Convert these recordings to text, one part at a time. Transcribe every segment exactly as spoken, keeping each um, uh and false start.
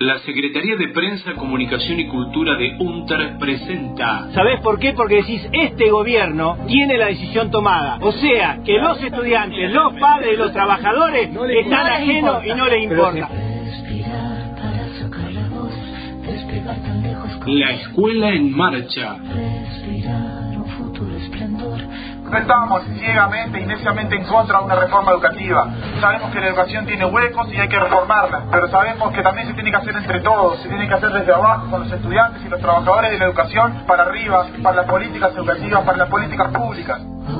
La Secretaría de Prensa, Comunicación y Cultura de UNTER presenta... ¿Sabés por qué? Porque decís, este gobierno tiene la decisión tomada. O sea, que los estudiantes, los padres, los trabajadores están ajenos y no les importa. La Escuela en Marcha. No estábamos ciegamente y neciamente en contra de una reforma educativa. Sabemos que la educación tiene huecos y hay que reformarla, pero sabemos que también se tiene que hacer entre todos, se tiene que hacer desde abajo, con los estudiantes y los trabajadores de la educación, para arriba, para las políticas educativas, para las políticas públicas.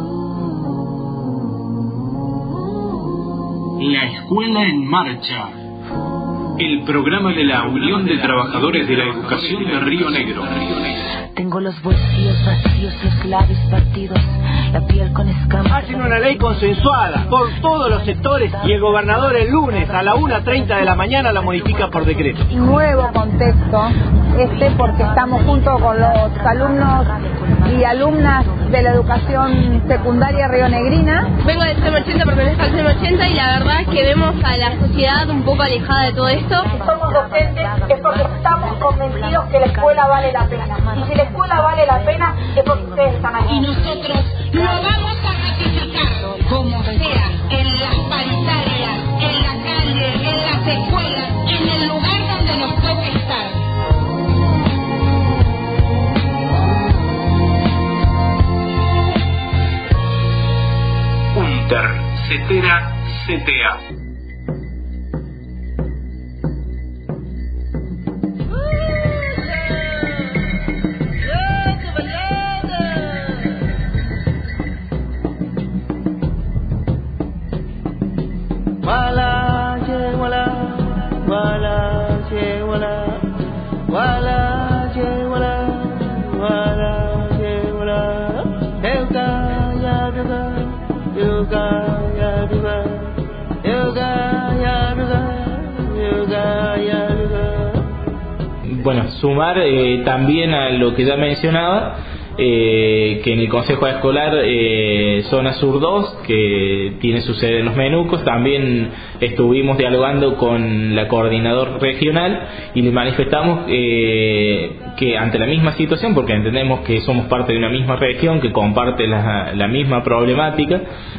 La Escuela en Marcha. El programa de la Unión de Trabajadores de la Educación de Río Negro. Tengo los bolsillos vacíos, los labios partidos, la piel con escamas. Hacen una ley consensuada por todos los sectores y el gobernador el lunes a la una treinta de la mañana la modifica por decreto. Nuevo contexto este porque estamos junto con los alumnos y alumnas de la educación secundaria rionegrina. Vengo del C E M ochenta, pertenezco al C E M ochenta y la verdad que vemos a la sociedad un poco alejada de todo esto. Si somos docentes es porque estamos convencidos que la escuela vale la pena. Y si la escuela vale la pena es porque ustedes están aquí. Y nosotros lo vamos a ratificar, como sea, en las paritarias, en la calle, en las escuelas, en el lugar donde nos toque estar. UNTER, CETERA, C T A. Bueno, sumar eh, también a lo que ya mencionaba, eh, que en el Consejo Escolar eh, Zona Sur dos, que tiene su sede en Los Menucos, también estuvimos dialogando con la coordinadora regional y le manifestamos eh, que ante la misma situación, porque entendemos que somos parte de una misma región que comparte la, la misma problemática,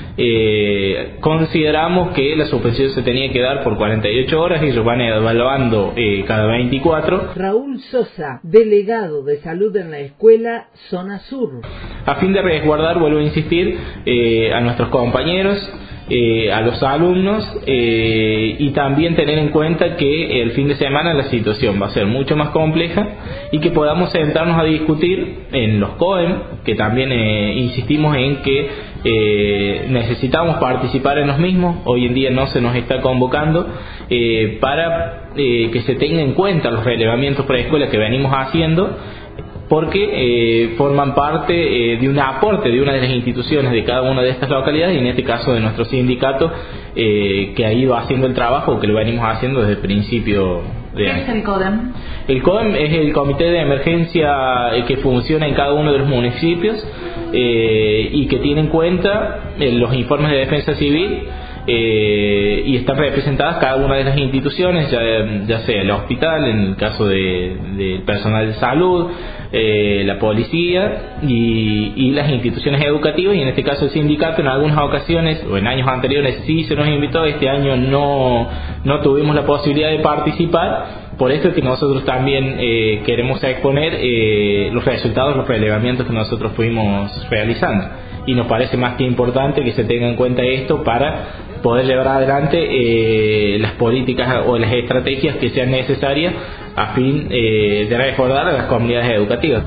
eh, consideramos que la suspensión se tenía que dar por cuarenta y ocho horas y ellos van evaluando eh, cada veinticuatro. Raúl Sosa, delegado de salud en la escuela Zona Sur. A fin de resguardar, vuelvo a insistir, eh, a nuestros compañeros, eh, a los alumnos eh, y también tener en cuenta que el fin de semana la situación va a ser mucho más compleja y que podamos sentarnos a discutir en los C O E M, que también eh, insistimos en que eh, necesitamos participar en los mismos. Hoy en día no se nos está convocando eh, para eh, que se tenga en cuenta los relevamientos preescuela que venimos haciendo, porque eh, forman parte eh, de un aporte de una de las instituciones de cada una de estas localidades, y en este caso de nuestro sindicato, eh, que ha ido haciendo el trabajo, que lo venimos haciendo desde el principio de año. ¿Qué es el C O D E M? El C O D E M es el comité de emergencia que funciona en cada uno de los municipios eh, y que tiene en cuenta eh, los informes de defensa civil. Eh, y están representadas cada una de las instituciones, ya, ya sea el hospital, en el caso de, de personal de salud, eh, la policía y, y las instituciones educativas, y en este caso el sindicato. En algunas ocasiones o en años anteriores sí se nos invitó, este año no, no tuvimos la posibilidad de participar. Por esto es que nosotros también eh, queremos exponer eh, los resultados, los relevamientos que nosotros fuimos realizando, y nos parece más que importante que se tenga en cuenta esto para poder llevar adelante eh, las políticas o las estrategias que sean necesarias a fin eh, de recordar a las comunidades educativas.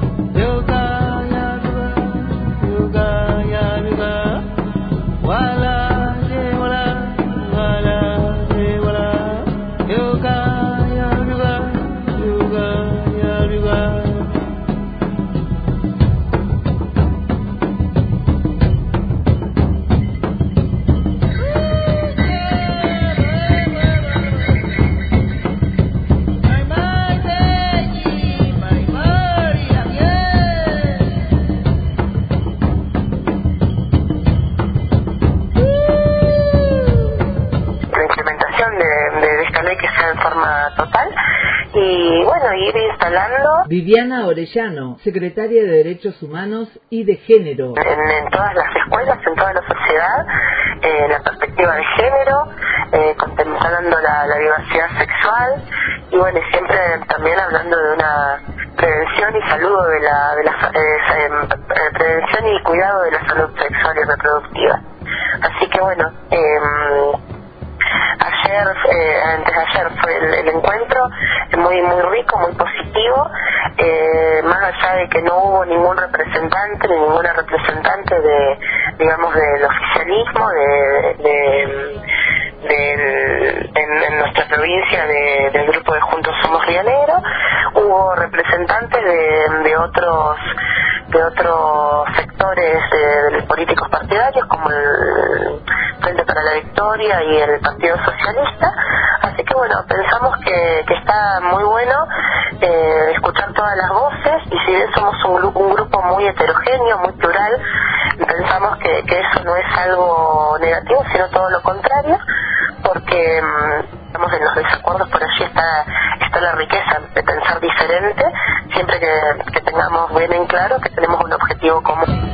y bueno, ir instalando. Viviana Orellano, secretaria de Derechos Humanos y de Género. En, en todas las escuelas, en toda la sociedad, eh, la perspectiva de género, eh, contemplando la, la diversidad sexual y bueno, siempre también hablando de una prevención y salud de la, de la eh, eh, prevención y cuidado de la salud sexual y reproductiva. Así que bueno, eh, ayer, eh, antes de ayer fue el, el encuentro muy muy rico, muy positivo, eh, más allá de que no hubo ningún representante ni ninguna representante de, digamos, del oficialismo, de, de, de en, en nuestra provincia de, del grupo de Juntos Somos Río Negro, hubo representantes de, de otros de otros sectores de, de políticos partidarios como el Frente para la Victoria y el Partido Socialista, así que bueno, pensamos que, que está muy bueno eh, escuchar todas las voces y si bien somos un, grupo, un grupo muy heterogéneo, muy plural, pensamos que, que eso no es algo negativo, sino todo lo contrario, porque estamos en los desacuerdos, por allí está, está la riqueza de pensar diferente, siempre que, que tengamos bien en claro que tenemos un objetivo común.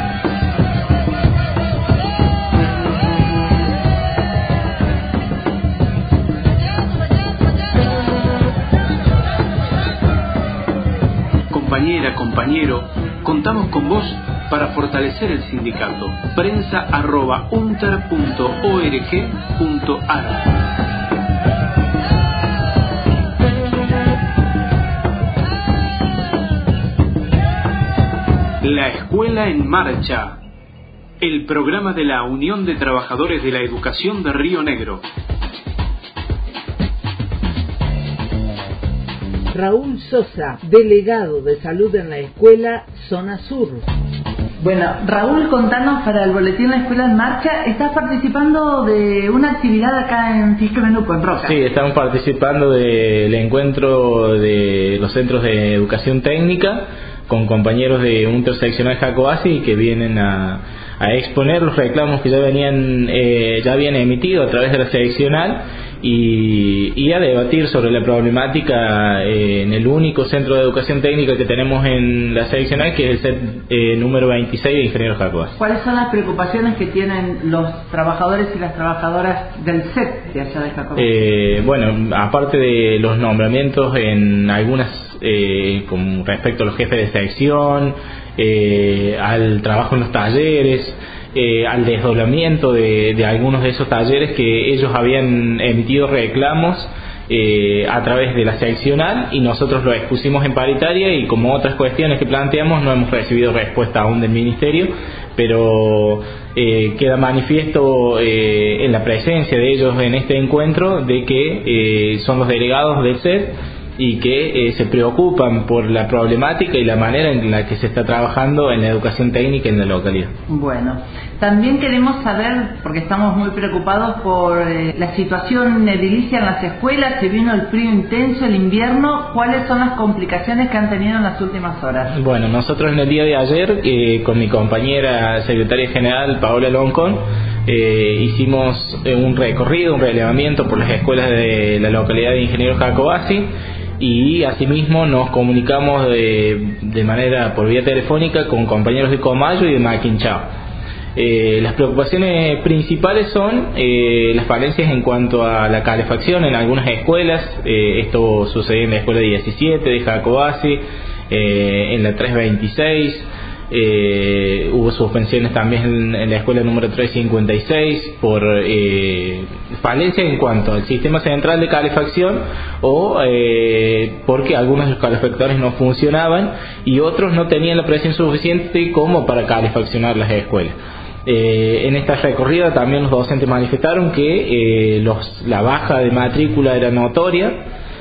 Compañera, compañero, contamos con vos para fortalecer el sindicato. Prensa arroba untar punto org punto ar. La Escuela en Marcha, el programa de la Unión de Trabajadores de la Educación de Río Negro. Raúl Sosa, delegado de salud en la escuela Zona Sur. Bueno, Raúl, contanos para el boletín La Escuela en Marcha, estás participando de una actividad acá en Fisque Menuco, en Roca. Sí, estamos participando del encuentro de los centros de educación técnica con compañeros de un interseccional Jacobasi que vienen a, a exponer los reclamos que ya venían eh, ya habían emitido a través de la seccional y, y a debatir sobre la problemática eh, en el único centro de educación técnica que tenemos en la seccional, que es el C E T eh, número veintiséis de Ingenieros Jacobasi. ¿Cuáles son las preocupaciones que tienen los trabajadores y las trabajadoras del C E T de allá de Jacobasi? Eh, bueno, aparte de los nombramientos en algunas Eh, con respecto a los jefes de sección, eh, al trabajo en los talleres, eh, al desdoblamiento de, de algunos de esos talleres que ellos habían emitido reclamos eh, a través de la seccional y nosotros lo expusimos en paritaria y como otras cuestiones que planteamos no hemos recibido respuesta aún del ministerio, pero eh, queda manifiesto eh, en la presencia de ellos en este encuentro de que eh, son los delegados del C E T y que eh, se preocupan por la problemática y la manera en la que se está trabajando en la educación técnica en la localidad. Bueno, también queremos saber, porque estamos muy preocupados por eh, la situación edilicia en las escuelas, se vino el frío intenso, el invierno, ¿cuáles son las complicaciones que han tenido en las últimas horas? Bueno, nosotros en el día de ayer, eh, con mi compañera secretaria general, Paola Loncón, eh, hicimos eh, un recorrido, un relevamiento por las escuelas de la localidad de Ingenieros Jacobasi, y asimismo nos comunicamos de, de manera por vía telefónica con compañeros de Comayo y de Maquinchao. Eh, las preocupaciones principales son eh, las falencias en cuanto a la calefacción en algunas escuelas. Eh, esto sucedió en la escuela diecisiete de Jacobasi, eh, en la tres veintiséis. Eh, hubo suspensiones también en, en la escuela número trescientos cincuenta y seis por eh, falencia en cuanto al sistema central de calefacción o eh, porque algunos de los calefactores no funcionaban y otros no tenían la presión suficiente como para calefaccionar las escuelas. Eh, en esta recorrida también los docentes manifestaron que eh, los, la baja de matrícula era notoria.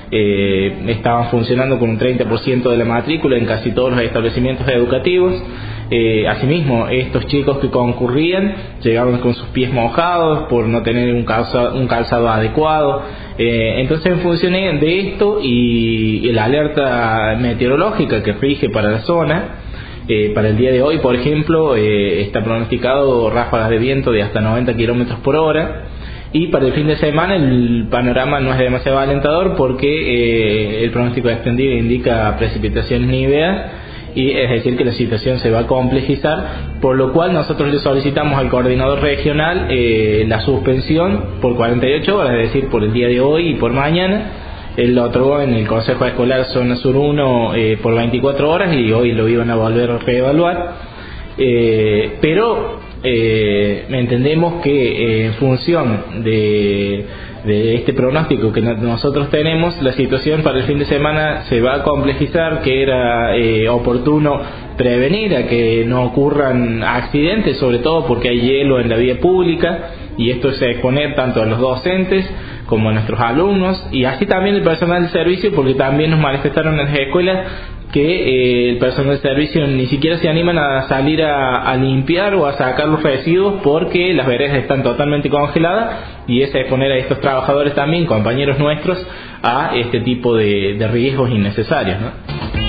Eh, estaban funcionando con un treinta por ciento de la matrícula en casi todos los establecimientos educativos. Eh, asimismo, estos chicos que concurrían llegaban con sus pies mojados por no tener un calzado, un calzado adecuado. Eh, entonces, en función de esto y, y la alerta meteorológica que rige para la zona, eh, para el día de hoy, por ejemplo, eh, está pronosticado ráfagas de viento de hasta noventa kilómetros por hora. Y para el fin de semana el panorama no es demasiado alentador porque eh, el pronóstico extendido indica precipitaciones níveas, y es decir que la situación se va a complejizar, por lo cual nosotros le solicitamos al coordinador regional eh, la suspensión por cuarenta y ocho horas, es decir, por el día de hoy y por mañana. Él lo otorgó en el Consejo Escolar Zona Sur uno eh, por veinticuatro horas y hoy lo iban a volver a reevaluar, eh, pero eh, entendemos que eh, en función de, de este pronóstico que nosotros tenemos, la situación para el fin de semana se va a complejizar, que era eh, oportuno prevenir a que no ocurran accidentes, sobre todo porque hay hielo en la vía pública, y esto es exponer tanto a los docentes como a nuestros alumnos y así también el personal de servicio, porque también nos manifestaron en las escuelas que eh, el personal de servicio ni siquiera se animan a salir a, a limpiar o a sacar los residuos porque las veredas están totalmente congeladas, y es exponer a estos trabajadores también, compañeros nuestros, a este tipo de, de riesgos innecesarios, ¿no?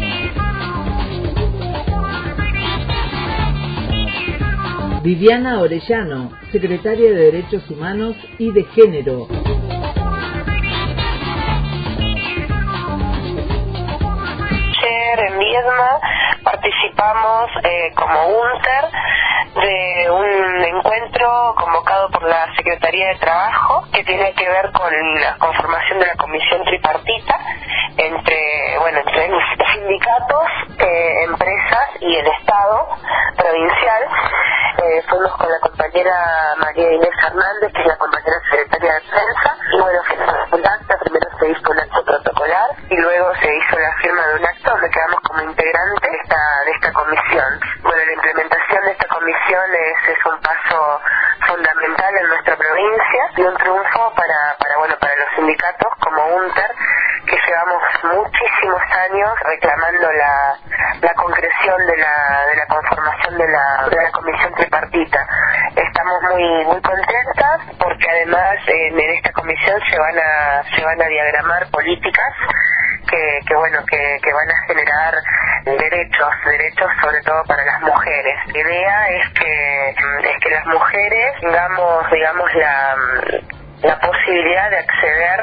Viviana Orellano, secretaria de Derechos Humanos y de Género. En Viedma participamos eh, como UNTER de un encuentro convocado por la Secretaría de Trabajo que tiene que ver con la conformación de la comisión tripartita entre, bueno, entre los sindicatos, eh, empresas y el Estado provincial. Eh, fuimos con la compañera María Inés Hernández, que es la compañera secretaria de prensa, y bueno, firmamos un acta. Primero se hizo un acto protocolar y luego se hizo la firma de un acto donde quedamos como integrantes de esta, de esta comisión. Bueno, la implementación de esta comisión es, es un paso fundamental en nuestra provincia y un triunfo para, para, bueno, para los sindicatos como UNTER, que llevamos muchísimos años reclamando la, la concreción de la, de la conformación de la, de la comisión tripartita. Estamos muy muy contentas porque además en, en esta comisión se van a se van a diagramar políticas que, que bueno que, que van a generar derechos derechos sobre todo para las mujeres. La idea es que es que las mujeres tengamos digamos la la posibilidad de acceder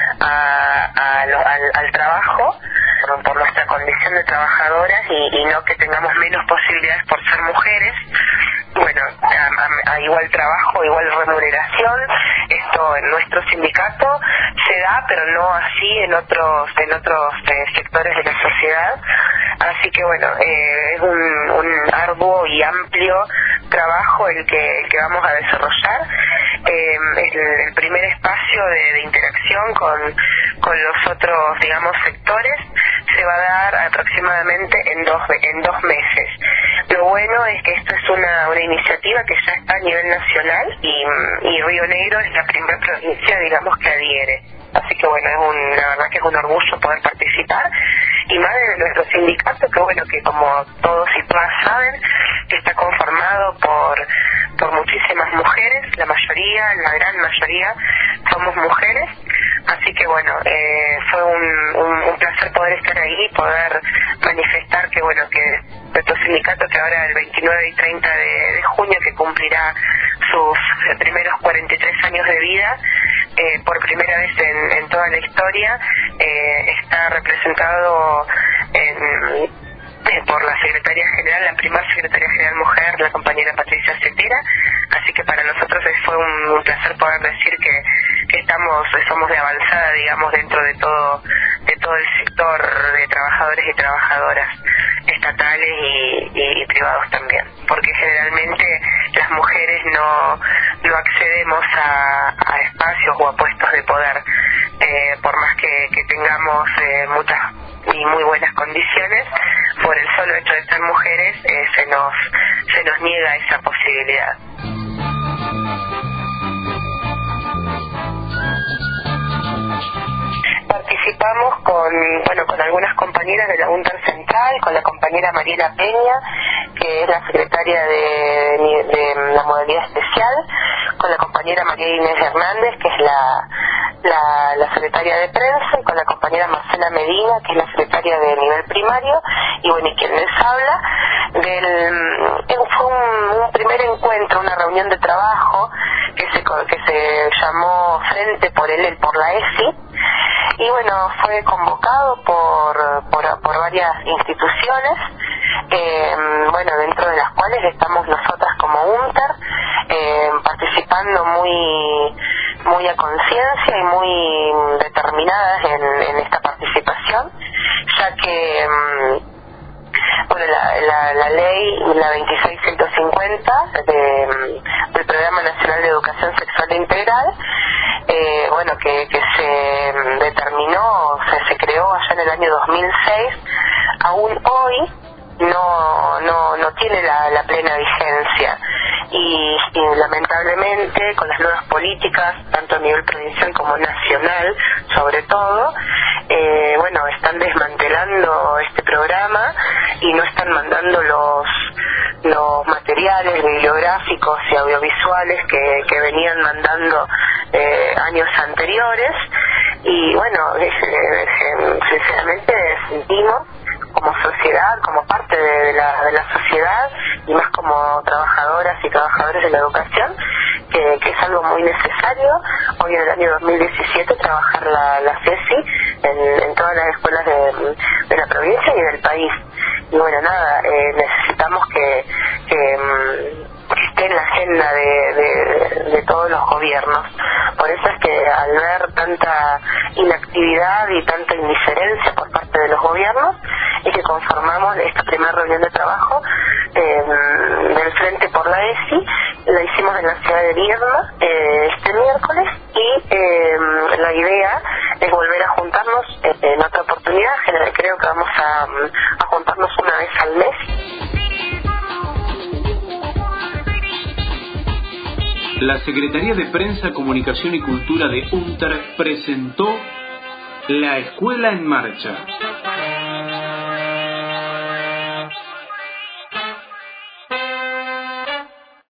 a, a lo, al, al trabajo por, por nuestra condición de trabajadoras y, y no que tengamos menos posibilidades por ser mujeres. Bueno, a, a igual trabajo, igual remuneración. Esto en nuestro sindicato se da, pero no así en otros en otros eh, sectores de la sociedad. Así que bueno, eh, es un, un arduo y amplio trabajo el que el que vamos a desarrollar. Eh, el, el primer espacio de, de interacción con, con los otros, digamos, sectores se va a dar aproximadamente en dos en dos meses. Lo bueno es que esto es una, una iniciativa que ya está a nivel nacional y, y Río Negro es la primera provincia, digamos, que adhiere. Así que bueno, es un, la verdad que es un orgullo poder participar, y más de nuestro sindicato, que bueno, que como todos y todas saben, que está conformado por por muchísimas mujeres, la mayoría, la gran mayoría somos mujeres. Así que bueno, eh, fue un, un, un placer poder estar ahí y poder manifestar que bueno, que nuestro sindicato, que ahora el veintinueve y treinta de, de junio, que cumplirá sus primeros cuarenta y tres años de vida, eh, por primera vez en, en toda la historia, eh, está representado en por la secretaria general, la primera secretaria general mujer, la compañera Patricia Cetera. Así que para nosotros fue un, un placer poder decir que, que estamos somos de avanzada, digamos, dentro de todo de todo el sector de trabajadores y trabajadoras estatales y, y, y privados también, porque generalmente las mujeres no no accedemos a, a espacios o a puestos de poder, eh, por más que, que tengamos eh, muchas y muy buenas condiciones. Por el solo hecho de ser mujeres, eh, se nos se nos niega esa posibilidad. Participamos con bueno con algunas compañeras de la UNTER Central, con la compañera Mariela Peña, que es la secretaria de, de, de la modalidad especial, con la compañera María Inés Hernández, que es la, la, la secretaria de prensa, y con la compañera Marcela Medina, que es la secretaria de nivel primario, y bueno, y quien les habla. Del, fue un, un primer encuentro, una reunión de trabajo que que se que se llamó Frente por el por la ESI, y bueno, fue convocado por por, por varias instituciones, eh, bueno, dentro de las cuales estamos nosotras como UNTER, eh, participando muy muy a conciencia y muy determinadas en, en esta participación, ya que bueno, la, la, la ley, la veintiséis ciento cincuenta de, del Programa Nacional de Educación Sexual Integral, eh, bueno, que, que se determinó, o sea, se creó allá en el año dos mil seis, aún hoy no no no tiene la, la plena vigencia, y, y lamentablemente con las nuevas políticas, tanto a nivel provincial como nacional, sobre todo, eh, bueno, están desmantelando este programa y no están mandando los los materiales bibliográficos y audiovisuales que, que venían mandando eh, años anteriores, y bueno, eh, eh, sinceramente sentimos como sociedad, como parte de la, de la sociedad, y más como trabajadoras y trabajadores de la educación, que, que es algo muy necesario hoy en el año dos mil diecisiete trabajar la, la CESI en, en todas las escuelas de, de la provincia y del país. Y bueno, nada, eh, necesitamos que, que, que esté en la agenda de, de, de todos los gobiernos. Por eso es que al ver tanta inactividad y tanta indiferencia por parte de los gobiernos, es que conformamos esta primera reunión de trabajo eh, del Frente por la ESI. La hicimos en la ciudad de Vierna eh, este miércoles, y eh, la idea es volver a juntarnos eh, en otra oportunidad. Creo que vamos a, a juntarnos una vez al mes. La Secretaría de Prensa, Comunicación y Cultura de UNTER presentó La Escuela en Marcha.